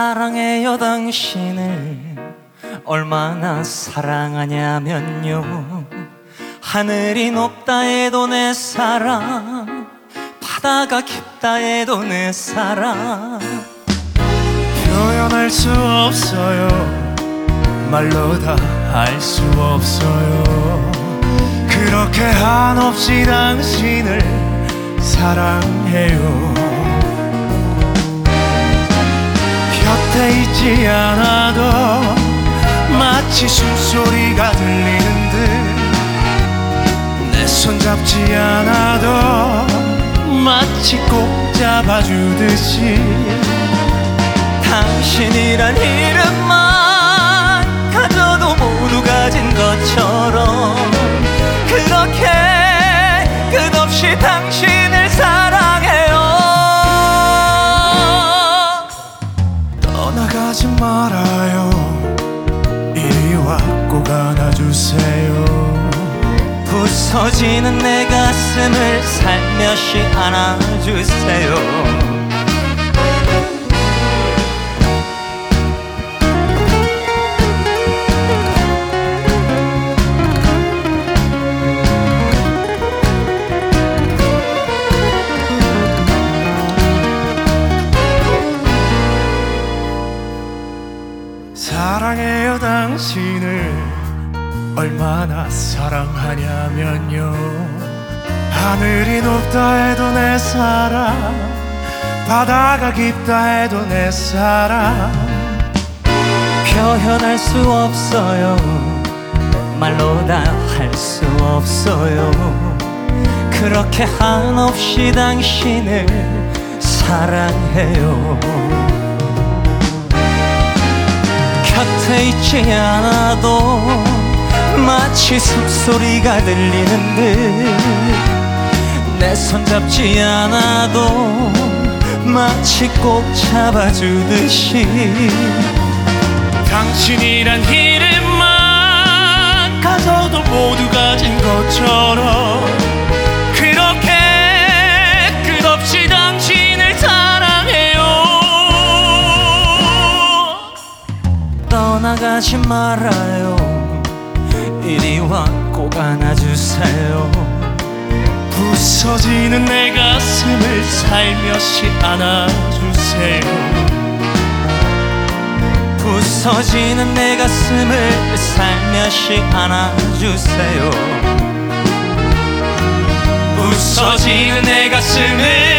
사랑해요 당신을 얼마나 사랑하냐면요, 하늘이 높다 해도 내 사랑, 바다가 깊다 해도 내 사랑. 표현할 수 없어요, 말로 다 알 수 없어요. 그렇게 한없이 당신을 사랑해요. 곁에 있지 않아도 마치 숨소리가 들리는 듯, 내 손 잡지 않아도 마치 꼭 잡아주듯이, 당신이란 이름만 가져도 모두 가진 것처럼 그렇게 끝없이 당신을 사랑해요. 떠나가지 말아요, 이리 와 꼭 안아주세요. 부서지는 내 가슴을 살며시 안아주세요. 사랑해요 당신을 얼마나 사랑하냐면요, 하늘이 높다 해도 내 사랑, 바다가 깊다 해도 내 사랑. 표현할 수 없어요, 말로 다 할 수 없어요. 그렇게 한없이 당신을 사랑해요. 곁에 있지 않아도 마치 숨소리가 들리는 듯, 내 손 잡지 않아도 마치 꼭 잡아주듯이, 당신이란 이름만 가져도 모두 가진 것처럼 그렇게 끝없이 당신을 사랑해요. 떠나가지 말아요, 이리 와 꼭 안아주세요. 부서지는 내 가슴을 살며시 안아주세요. 부서지는 내 가슴을 살며시 안아주세요. 부서지는 내 가슴을